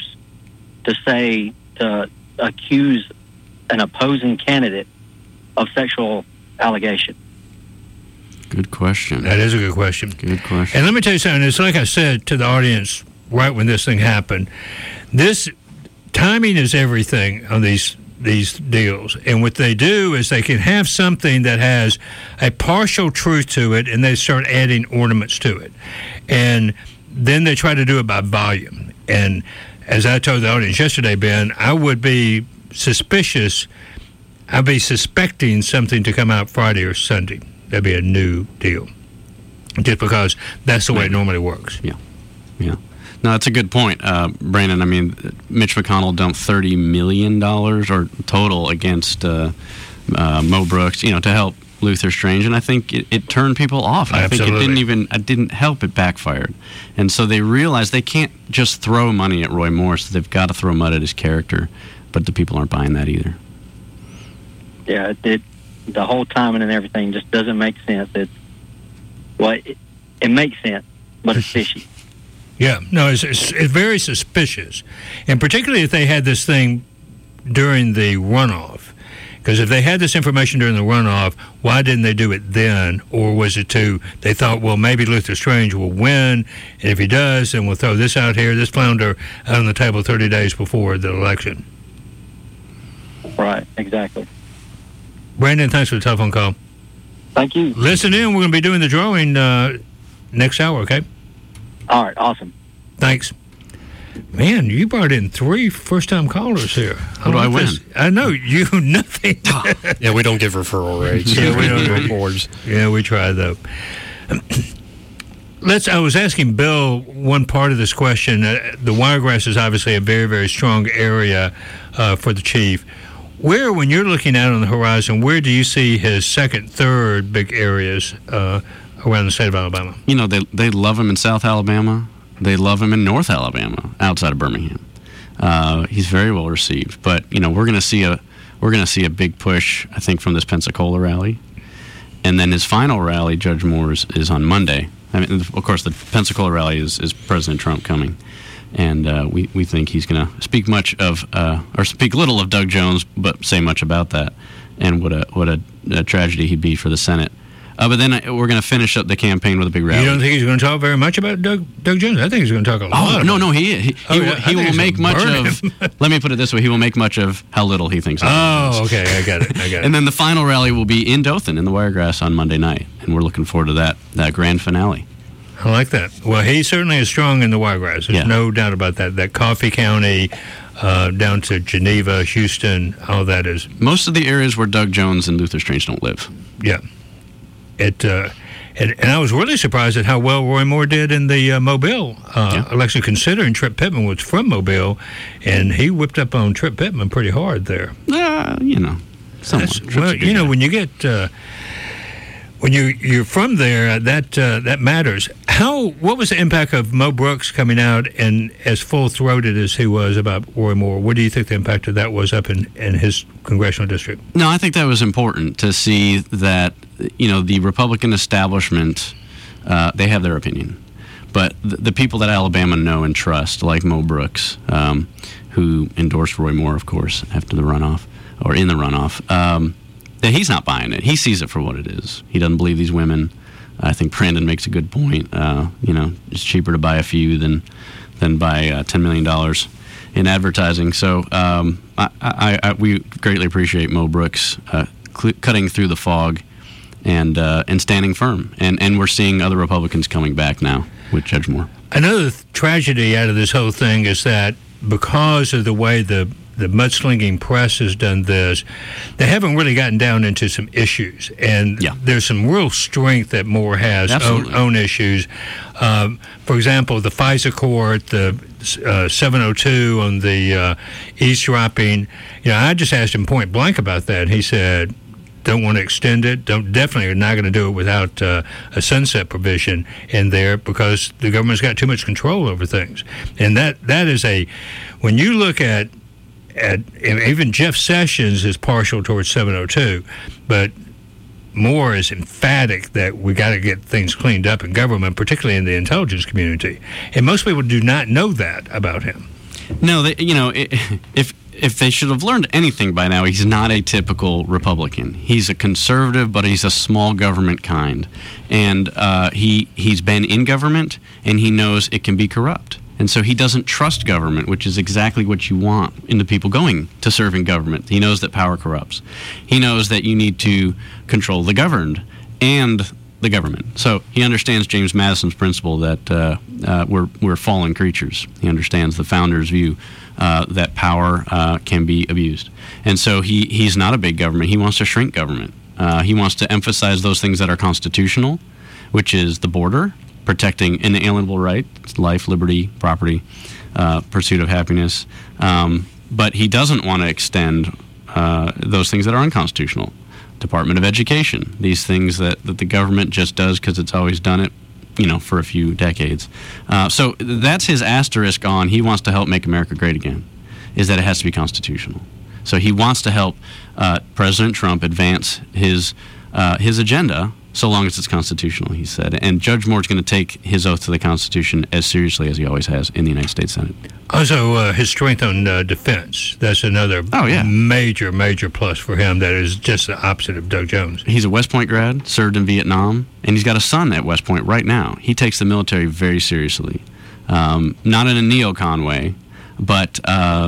to accuse an opposing candidate of sexual allegation? Good question. That is a good question. Good question. And let me tell you something. It's like I said to the audience right when this thing happened. timing is everything on these deals. And what they do is they can have something that has a partial truth to it, and they start adding ornaments to it. And then they try to do it by volume. And as I told the audience yesterday, Ben, I would be suspicious. I'd be suspecting something to come out Friday or Sunday. That'd be a new deal. Just because that's the way it normally works. Yeah. No, that's a good point, Brandon. I mean, Mitch McConnell dumped $30 million or total against Mo Brooks, to help Luther Strange, and I think it turned people off. Absolutely. I think it didn't help. It backfired, and so they realized they can't just throw money at Roy Moore. So they've got to throw mud at his character, but the people aren't buying that either. Yeah, the whole timing and everything just doesn't make sense. It makes sense, but it's fishy. Yeah, no, it's very suspicious, and particularly if they had this thing during the runoff. Because if they had this information during the runoff, why didn't they do it then? Or was it they thought, well, maybe Luther Strange will win, and if he does, then we'll throw this out here, this flounder out on the table 30 days before the election. Right, exactly. Brandon, thanks for the telephone call. Thank you. Listen in. We're going to be doing the drawing next hour, okay? All right, awesome. Thanks. Man, you brought in 3 first-time callers here. How do I win? I know. You nothing. Yeah, we don't give referral rates. Yeah, we don't give rewards. Yeah, we try, though. I was asking Bill one part of this question. The Wiregrass is obviously a very, very strong area for the chief. When you're looking out on the horizon, where do you see his second, third big areas around the state of Alabama? They love him in South Alabama. They love him in North Alabama, outside of Birmingham. He's very well received. But we're going to see a big push, I think, from this Pensacola rally, and then his final rally, Judge Moore's, is on Monday. I mean, of course, the Pensacola rally is President Trump coming, and we think he's going to speak speak little of Doug Jones, but say much about that, and what a tragedy he'd be for the Senate. But then we're going to finish up the campaign with a big rally. You don't think he's going to talk very much about Doug Jones? I think he's going to talk a lot. No, he will make much of. Let me put it this way: he will make much of how little he thinks. Okay, I got it. And then the final rally will be in Dothan in the Wiregrass on Monday night, and we're looking forward to that grand finale. I like that. Well, he certainly is strong in the Wiregrass. There's no doubt about that. That Coffee County, down to Geneva, Houston, all that is. Most of the areas where Doug Jones and Luther Strange don't live. Yeah. And I was really surprised at how well Roy Moore did in the Mobile election, considering Tripp Pittman was from Mobile, and he whipped up on Tripp Pittman pretty hard there. When you get when you're from there, that matters. What was the impact of Mo Brooks coming out and as full-throated as he was about Roy Moore? What do you think the impact of that was up in his congressional district? No, I think that was important to see that, the Republican establishment, they have their opinion. But the people that Alabama know and trust, like Mo Brooks, who endorsed Roy Moore, of course, after the runoff, or in the runoff, that he's not buying it. He sees it for what it is. He doesn't believe these women. I think Brandon makes a good point. It's cheaper to buy a few than buy $10 million in advertising. So we greatly appreciate Mo Brooks cutting through the fog and standing firm. And we're seeing other Republicans coming back now with Judge Moore. Another tragedy out of this whole thing is that because of the way the mudslinging press has done this, they haven't really gotten down into some issues. And there's some real strength that Moore has on issues. For example, the FISA court, the 702 on the eavesdropping. I just asked him point blank about that. He said, don't want to extend it. Definitely are not going to do it without a sunset provision in there because the government's got too much control over things. And that is when you look at even Jeff Sessions is partial towards 702, but Moore is emphatic that we got to get things cleaned up in government, particularly in the intelligence community. And most people do not know that about him. No, if they should have learned anything by now, he's not a typical Republican. He's a conservative, but he's a small government kind. And he's been in government, and he knows it can be corrupt. And so he doesn't trust government, which is exactly what you want in the people going to serve in government. He knows that power corrupts. He knows that you need to control the governed and the government. So he understands James Madison's principle that we're fallen creatures. He understands the founder's view that power can be abused. And so he's not a big government. He wants to shrink government. He wants to emphasize those things that are constitutional, which is the border, protecting inalienable rights, life, liberty, property, pursuit of happiness. But he doesn't want to extend those things that are unconstitutional. Department of Education, these things that the government just does because it's always done it, for a few decades. So that's his asterisk on he wants to help make America great again, is that it has to be constitutional. So he wants to help President Trump advance his agenda so long as it's constitutional, he said. And Judge Moore's going to take his oath to the Constitution as seriously as he always has in the United States Senate. Also, his strength on defense. That's another major, major plus for him that is just the opposite of Doug Jones. He's a West Point grad, served in Vietnam, and he's got a son at West Point right now. He takes the military very seriously. Not in a neocon way, but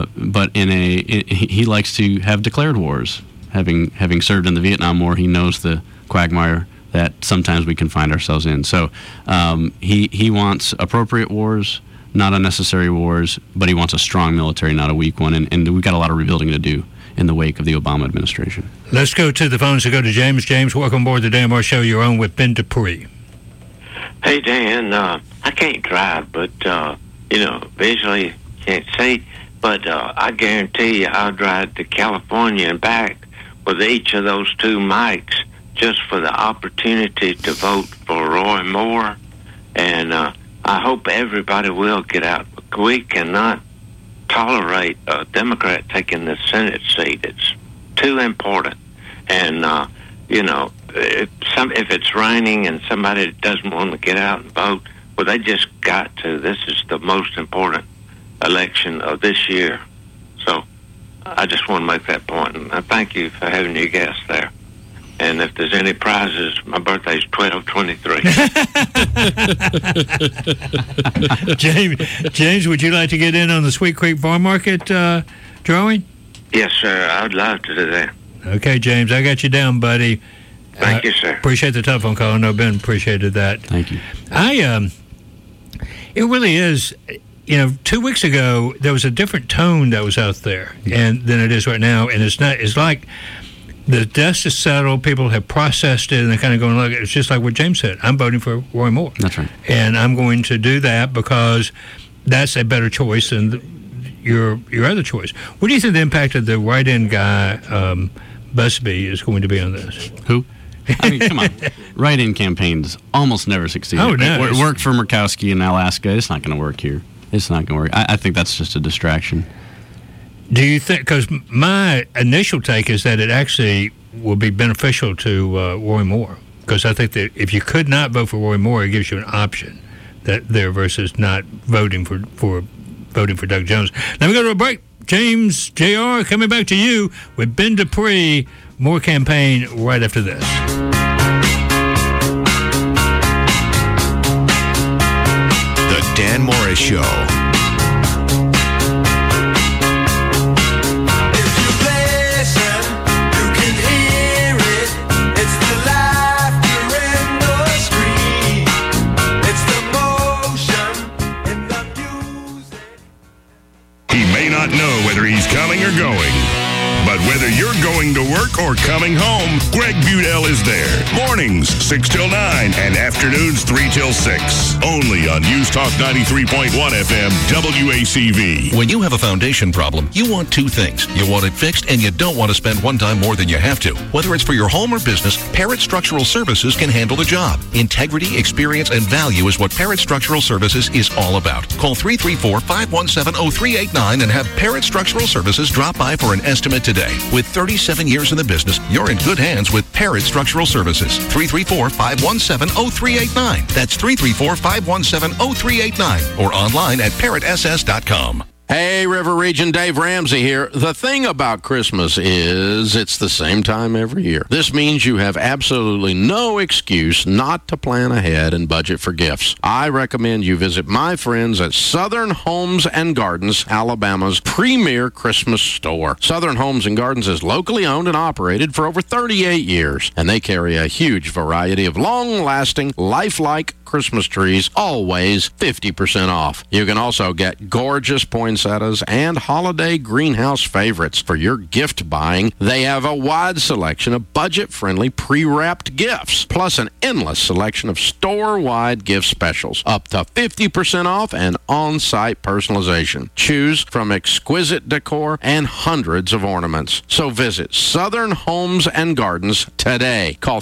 he likes to have declared wars. Having served in the Vietnam War, he knows the quagmire that sometimes we can find ourselves in. So he wants appropriate wars, not unnecessary wars, but he wants a strong military, not a weak one. And we've got a lot of rebuilding to do in the wake of the Obama administration. Let's go to the phones to go to James. James, welcome aboard the Dan Moore Show. You're on with Ben Dupree. Hey, Dan. I can't drive, but, visually can't see. But I guarantee you I'll drive to California and back with each of those two mics just for the opportunity to vote for Roy Moore. And I hope everybody will get out. We cannot tolerate a Democrat taking the Senate seat. It's too important. And, if it's raining and somebody doesn't want to get out and vote, well, they just got to. This is the most important election of this year. So I just want to make that point. And I thank you for having your guests there. And if there's any prizes, my birthday's 12/23. James, would you like to get in on the Sweet Creek Farm Market drawing? Yes, sir. I'd love to do that. Okay, James, I got you down, buddy. Thank you, sir. Appreciate the telephone call. I know Ben appreciated that. Thank you. It really is. 2 weeks ago there was a different tone that was out there, than it is right now, and it's not. It's like the dust is settled. People have processed it, and they're kind of going, look, it's just like what James said. I'm voting for Roy Moore. That's right. And I'm going to do that because that's a better choice than your other choice. What do you think the impact of the write-in guy, Busby, is going to be on this? Who? I mean, come on. Write-in campaigns almost never succeed. Oh, no. It worked for Murkowski in Alaska. It's not going to work here. It's not going to work. I think that's just a distraction. Do you think, because my initial take is that it actually will be beneficial to Roy Moore, because I think that if you could not vote for Roy Moore, it gives you an option there versus not voting for Doug Jones. Now we go to a break. James, JR, coming back to you with Ben Dupree. More campaign right after this. The Dan Morris Show. Not know whether he's coming or going. But whether you're going to work or coming home, Greg Budell is there. Mornings, 6 till 9, and afternoons, 3 till 6. Only on News Talk 93.1 FM, WACV. When you have a foundation problem, you want two things. You want it fixed, and you don't want to spend one time more than you have to. Whether it's for your home or business, Parrott Structural Services can handle the job. Integrity, experience, and value is what Parrott Structural Services is all about. Call 334-517-0389 and have Parrott Structural Services drop by for an estimate today. With 37 years in the business, you're in good hands with Parrott Structural Services. 334-517-0389. That's 334-517-0389 or online at parrottss.com. Hey, River Region, Dave Ramsey here. The thing about Christmas is it's the same time every year. This means you have absolutely no excuse not to plan ahead and budget for gifts. I recommend you visit my friends at Southern Homes and Gardens, Alabama's premier Christmas store. Southern Homes and Gardens is locally owned and operated for over 38 years, and they carry a huge variety of long-lasting, lifelike Christmas trees, always 50% off. You can also get gorgeous poinsettias and holiday greenhouse favorites for your gift buying. They have a wide selection of budget-friendly pre-wrapped gifts, plus an endless selection of store-wide gift specials, up to 50% off and on-site personalization. Choose from exquisite decor and hundreds of ornaments. So visit Southern Homes and Gardens today. Call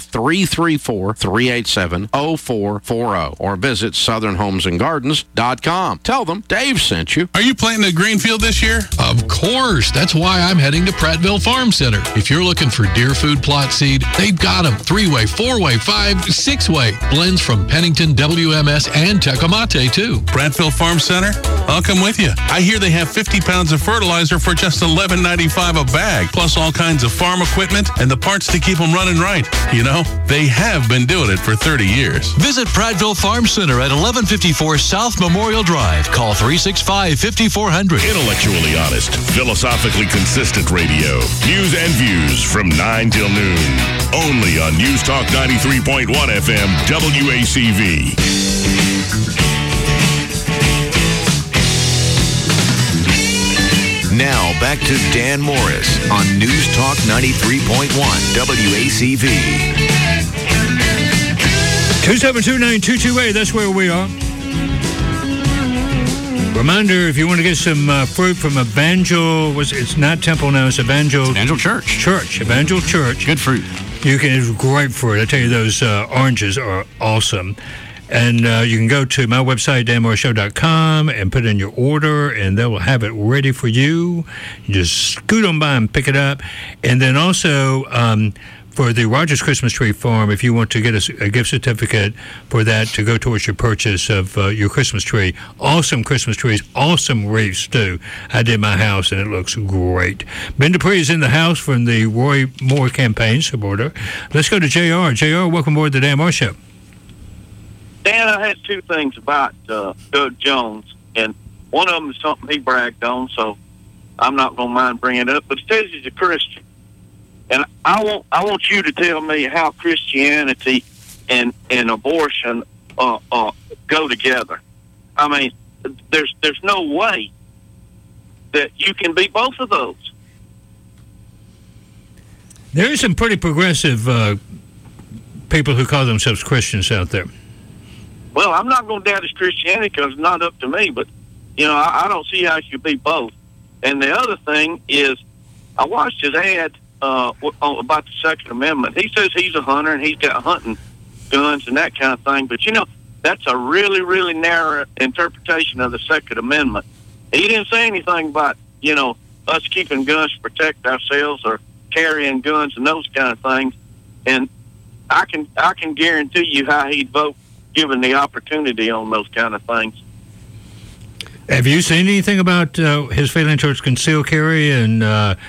334-387-0440 or visit southernhomesandgardens.com. Tell them Dave sent you. Are you planting a green field this year? Of course. That's why I'm heading to Prattville Farm Center. If you're looking for deer food plot seed, they've got them 3-way, 4-way, 5, 6-way. Blends from Pennington, WMS, and Tecomate, too. Prattville Farm Center? I'll come with you. I hear they have 50 pounds of fertilizer for just $11.95 a bag, plus all kinds of farm equipment and the parts to keep them running right. You know, they have been doing it for 30 years. Visit Prattville Farm Center at 1154 South Memorial Drive. Call 365-5400. Intellectually honest, philosophically consistent radio. News and views from 9 till noon. Only on News Talk 93.1 FM WACV. Now, back to Dan Morris on News Talk 93.1 WACV. 2729228, that's where we are. Reminder, if you want to get some fruit from Evangel, it's not Temple now, it's Evangel Church. Evangel Church. Good fruit. It's great fruit. I tell you, those oranges are awesome. And you can go to my website, danmorrisshow.com, and put in your order, and they will have it ready for you. You just scoot on by and pick it up. And then also, for the Rogers Christmas Tree Farm, if you want to get a gift certificate for that to go towards your purchase of your Christmas tree. Awesome Christmas trees, awesome wreaths, too. I did my house, and it looks great. Ben Dupree is in the house from the Roy Moore campaign supporter. Let's go to JR. JR, welcome aboard the Dan Moore Show. Dan, I had two things about Doug Jones, and one of them is something he bragged on, so I'm not going to mind bringing it up. But it says he's a Christian, and I want you to tell me how Christianity and abortion go together. I mean, there's no way that you can be both of those. There are some pretty progressive people who call themselves Christians out there. Well, I'm not going to doubt his Christianity because it's not up to me, but, I don't see how it should be both. And the other thing is, I watched his ad about the Second Amendment. He says he's a hunter and he's got hunting guns and that kind of thing, but, that's a really, really narrow interpretation of the Second Amendment. He didn't say anything about, us keeping guns to protect ourselves or carrying guns and those kind of things. And I can guarantee you how he'd vote given the opportunity on those kind of things. Have you seen anything about his feeling towards concealed carry and the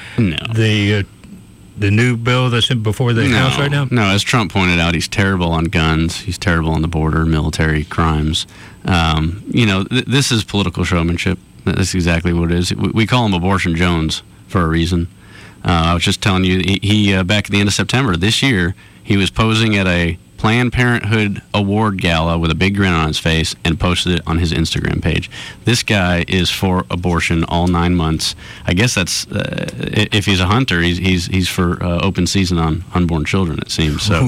new bill that's before the House right now? No, as Trump pointed out, he's terrible on guns. He's terrible on the border, military crimes. This is political showmanship. That's exactly what it is. We call him Abortion Jones for a reason. I was just telling you, he back at the end of September this year, he was posing at a Planned Parenthood award gala with a big grin on his face and posted it on his Instagram page. This guy is for abortion all 9 months. I guess that's if he's a hunter, he's for open season on unborn children. It seems so.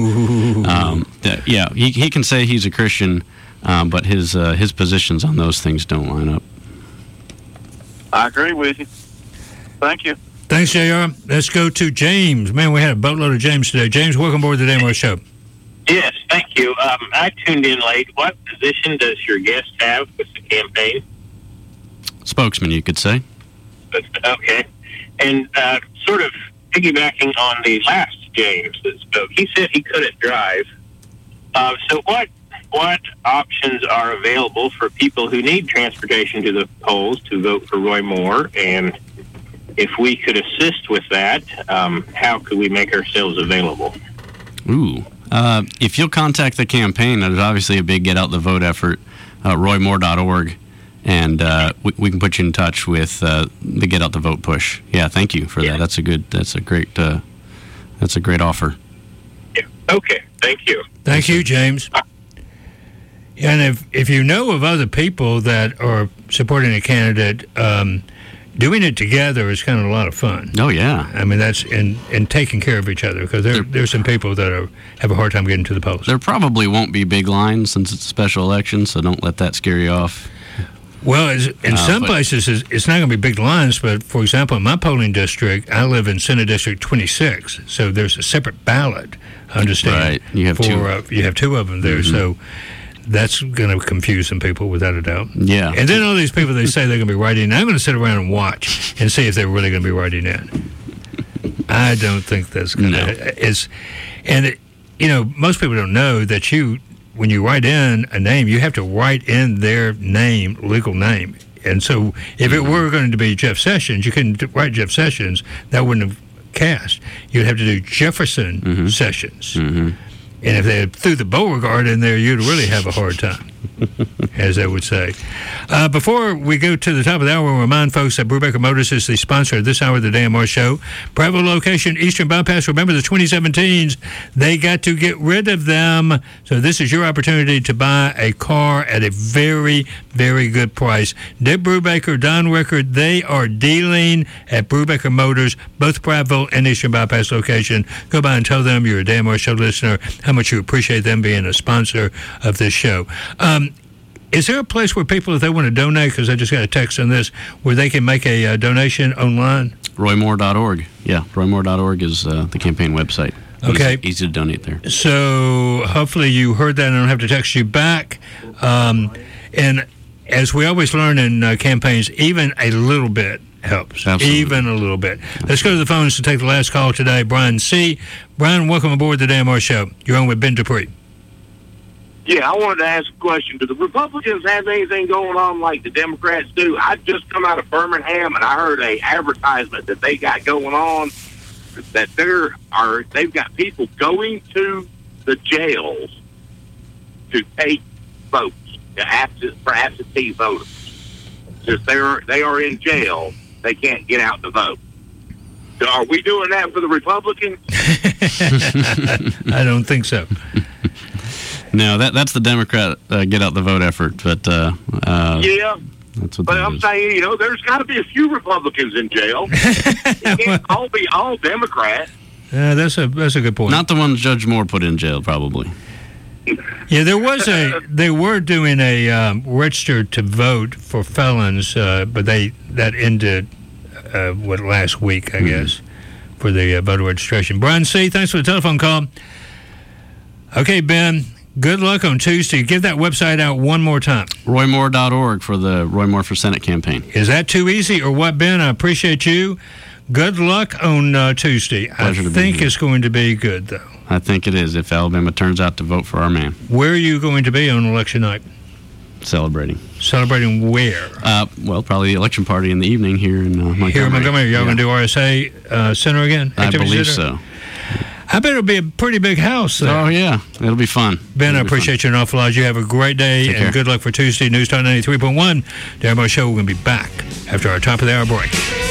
He can say he's a Christian, but his positions on those things don't line up. I agree with you. Thank you. Thanks, JR. Let's go to James. Man, we had a boatload of James today. James, welcome aboard the Dan Moore Show. Yes, thank you. I tuned in late. What position does your guest have with the campaign? Spokesman, you could say. Okay. And sort of piggybacking on the last James that spoke, he said he couldn't drive. So what what options are available for people who need transportation to the polls to vote for Roy Moore, and if we could assist with that, how could we make ourselves available? Ooh. If you'll contact the campaign, there's obviously a big Get Out the Vote effort, roymore.org, and we can put you in touch with the Get Out the Vote push. Yeah, thank you for that. That's a great offer. Yeah. Okay, thank you. Thank you, James. And if you know of other people that are supporting a candidate, doing it together is kind of a lot of fun. Oh, yeah. I mean, that's and taking care of each other, because there's some people that have a hard time getting to the polls. There probably won't be big lines since it's a special election, so don't let that scare you off. Well, in some places, it's not going to be big lines, but, for example, in my polling district, I live in Senate District 26, so there's a separate ballot, I understand. Right. You have two. You have two of them there, so that's going to confuse some people, without a doubt. Yeah. And then all these people, they say they're going to be writing in. I'm going to sit around and watch and see if they're really going to be writing in. I don't think that's going to... most people don't know that when you write in a name, you have to write in their name, legal name. And so if it were going to be Jeff Sessions, you couldn't write Jeff Sessions. That wouldn't have cast. You'd have to do Jefferson Sessions. And if they threw the Beauregard in there, you'd really have a hard time, as they would say. Before we go to the top of the hour, we'll remind folks that Brubaker Motors is the sponsor of this hour of the Dan Moore Show. Prattville location, Eastern Bypass. Remember the 2017s, they got to get rid of them. So this is your opportunity to buy a car at a very, very good price. Dick Brubaker, Don Rickard, they are dealing at Brubaker Motors, both Prattville and Eastern Bypass location. Go by and tell them you're a Dan Moore Show listener, how much you appreciate them being a sponsor of this show. Is there a place where people, if they want to donate, because I just got a text on this, where they can make a donation online? roymore.org. Yeah, roymore.org is the campaign website. Okay. Easy to donate there. So hopefully you heard that and I don't have to text you back. And as we always learn in campaigns, even a little bit helps. Absolutely. Even a little bit. Let's go to the phones to take the last call today. Brian C. Brian, welcome aboard the Dan Moore Show. You're on with Ben Dupree. Yeah, I wanted to ask a question. Do the Republicans have anything going on like the Democrats do? I just come out of Birmingham and I heard a advertisement that they got going on that they've got people going to the jails to take votes for absentee voters. Since they are in jail, they can't get out to vote. So are we doing that for the Republicans? I don't think so. No, that's the Democrat Get Out the Vote effort, but yeah. That's what but I'm saying, there's got to be a few Republicans in jail. It can't all be all Democrats. That's a good point. Not the ones Judge Moore put in jail, probably. Yeah, they were doing a register to vote for felons, but that ended last week, I guess, for the voter registration. Brian C., thanks for the telephone call. Okay, Ben. Good luck on Tuesday. Give that website out one more time. roymore.org for the Roy Moore for Senate campaign. Is that too easy or what, Ben? I appreciate you. Good luck on Tuesday. Pleasure I think it's going to be good, though. I think it is if Alabama turns out to vote for our man. Where are you going to be on election night? Celebrating. Celebrating where? Well, probably the election party in the evening here in Montgomery. Here in Montgomery. Y'all going to do RSA Center again? I believe so. I bet it'll be a pretty big house there. Oh, yeah. It'll be fun. Ben, I appreciate you an awful lot. You have a great day and good luck for Tuesday. News Talk 93.1. Dan Moore Show, we're going to be back after our top of the hour break.